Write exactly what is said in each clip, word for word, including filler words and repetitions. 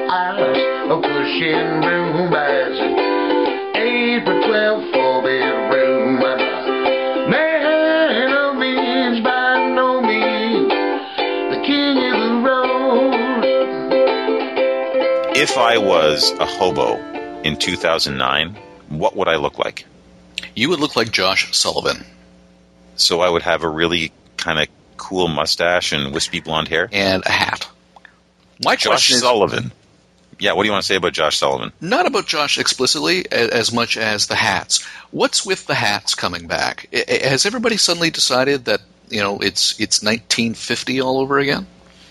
I a pushing broom basket, eight by twelve four bedroom. Man of means by no means the king of the road. If I was a hobo in two thousand nine, what would I look like? You would look like Josh Sullivan. So I would have a really kind of cool mustache and wispy blonde hair? And a hat. My Josh question is, Sullivan. Yeah, what do you want to say about Josh Sullivan? Not about Josh explicitly as, as much as the hats. What's with the hats coming back? I, has everybody suddenly decided that, you know, it's it's nineteen fifty all over again?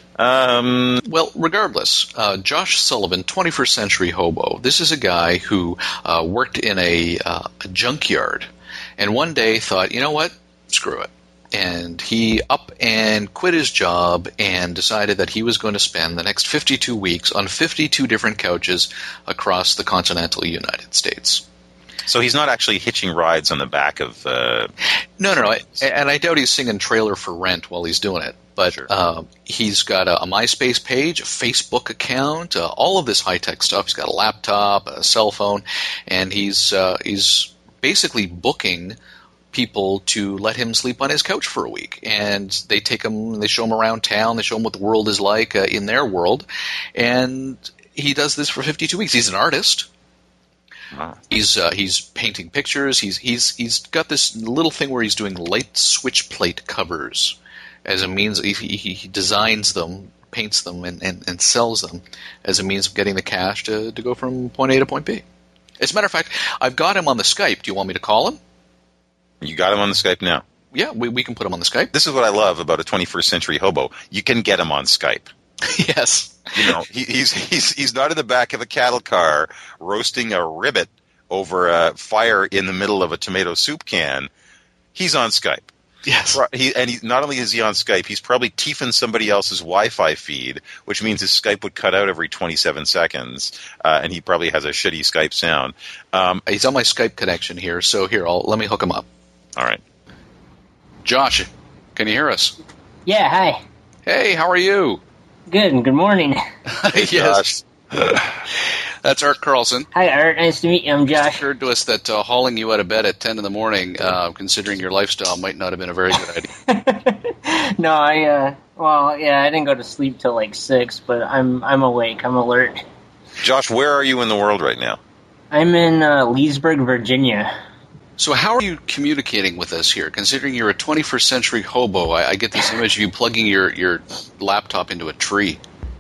Um, well, regardless, uh, Josh Sullivan, twenty-first century hobo. This is a guy who uh, worked in a, uh, a junkyard and one day thought, you know what, screw it. And he up and quit his job and decided that he was going to spend the next fifty-two weeks on fifty-two different couches across the continental United States. So he's not actually hitching rides on the back of... Uh, no, no, no. I, and I doubt he's singing Trailer for Rent while he's doing it. But sure. uh, he's got a, a MySpace page, a Facebook account, uh, all of this high-tech stuff. He's got a laptop, a cell phone, and he's uh, he's basically booking people to let him sleep on his couch for a week. And they take him, they show him around town, they show him what the world is like uh, in their world. And he does this for fifty-two weeks. He's an artist. Wow. He's uh, he's painting pictures. He's he's he's got this little thing where he's doing light switch plate covers as a means. He, he, he designs them, paints them, and, and, and sells them as a means of getting the cash to, to go from point A to point B. As a matter of fact, I've got him on the Skype. Do you want me to call him? You got him on the Skype now? Yeah, we we can put him on the Skype. This is what I love about a twenty-first century hobo. You can get him on Skype. Yes. You know, he, he's he's he's not in the back of a cattle car roasting a ribbit over a fire in the middle of a tomato soup can. He's on Skype. Yes. He, and he, not only is he on Skype, he's probably teefing somebody else's Wi-Fi feed, which means his Skype would cut out every twenty-seven seconds, uh, and he probably has a shitty Skype sound. Um, he's on my Skype connection here, so here, I'll, let me hook him up. All right. Josh, can you hear us? Yeah, hi. Hey, how are you? Good, and good morning. Hey, yes. That's Art Carlson. Hi, Art. Nice to meet you. I'm Josh. It occurred to us that uh, hauling you out of bed at ten in the morning, uh, considering your lifestyle, might not have been a very good idea. No, I, uh, well, yeah, I didn't go to sleep till like six, but I'm I'm awake. I'm alert. Josh, where are you in the world right now? I'm in uh, Leesburg, Virginia. So how are you communicating with us here? Considering you're a twenty-first century hobo, I, I get this image of you plugging your, your laptop into a tree.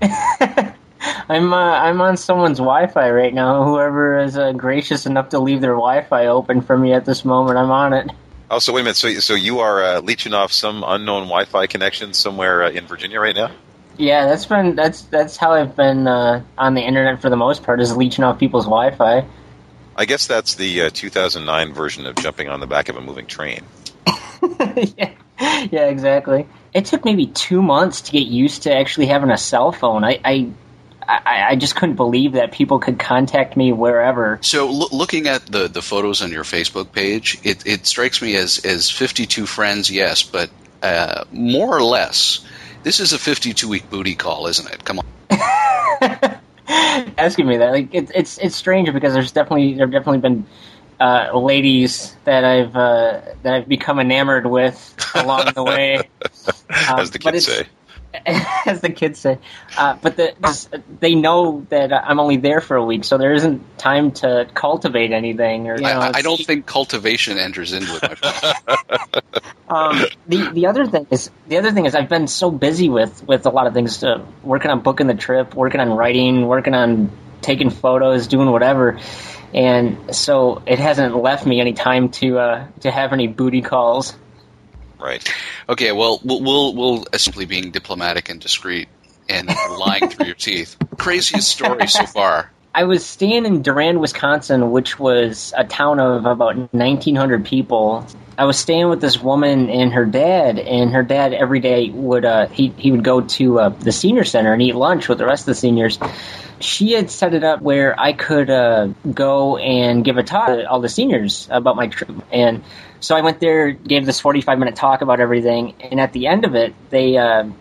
I'm uh, I'm on someone's Wi-Fi right now. Whoever is uh, gracious enough to leave their Wi-Fi open for me at this moment, I'm on it. Oh, so wait a minute. So so you are uh, leeching off some unknown Wi-Fi connection somewhere uh, in Virginia right now? Yeah, that's been that's that's how I've been uh, on the internet for the most part, is leeching off people's Wi-Fi. I guess that's the uh, two thousand nine version of jumping on the back of a moving train. yeah. yeah, exactly. It took maybe two months to get used to actually having a cell phone. I, I, I, I just couldn't believe that people could contact me wherever. So lo- looking at the, the photos on your Facebook page, it, it strikes me as, as fifty-two friends, yes, but uh, more or less, this is a fifty-two week booty call, isn't it? Come on. Asking me that, like, it's it's it's strange because there's definitely there've definitely been uh, ladies that I've uh, that I've become enamored with along the way. Um, as the kids say. As the kids say, uh, but the, they know that I'm only there for a week, so there isn't time to cultivate anything. Or you know, I, I don't think cultivation enters into it. My um, the the other thing is the other thing is I've been so busy with, with a lot of things, uh, working on booking the trip, working on writing, working on taking photos, doing whatever, and so it hasn't left me any time to uh, to have any booty calls. Right. Okay, well, we'll, we'll, we'll simply being diplomatic and discreet and lying through your teeth. Craziest story so far. I was staying in Durand, Wisconsin, which was a town of about nineteen hundred people. I was staying with this woman and her dad, and her dad every day would uh, he he would go to uh, the senior center and eat lunch with the rest of the seniors. She had set it up where I could uh, go and give a talk to all the seniors about my trip, and so I went there, gave this forty-five minute talk about everything, and at the end of it, they uh,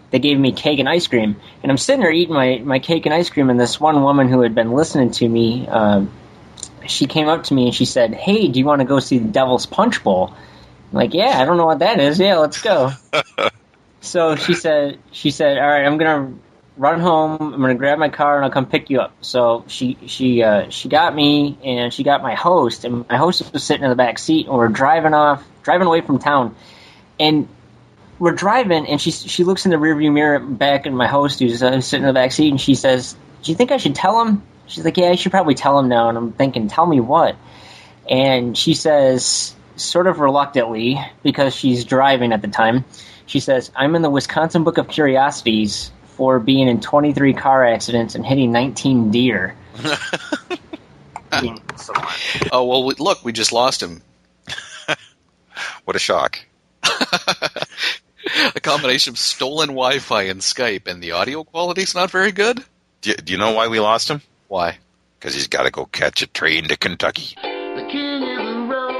they gave me cake and ice cream. And I'm sitting there eating my, my cake and ice cream, and this one woman who had been listening to me, um, she came up to me and she said, "Hey, do you want to go see the Devil's Punch Bowl?" I'm like, "Yeah, I don't know what that is. Yeah, let's go." So she said, she said, "All right, I'm gonna run home. I'm gonna grab my car and I'll come pick you up." So she she uh, she got me and she got my host, and my host was sitting in the back seat, and we're driving off, driving away from town, and we're driving, and she she looks in the rearview mirror back at my host who's uh, sitting in the back seat, and she says, "Do you think I should tell him?" She's like, "Yeah, I should probably tell him now." And I'm thinking, "Tell me what?" And she says, sort of reluctantly, because she's driving at the time, she says, "I'm in the Wisconsin Book of Curiosities for being in twenty-three car accidents and hitting nineteen deer." Oh, well, we, look, we just lost him. What a shock. A combination of stolen Wi-Fi and Skype, and the audio quality's not very good? Do you, do you know why we lost him? Why? Because he's got to go catch a train to Kentucky. The king of the road.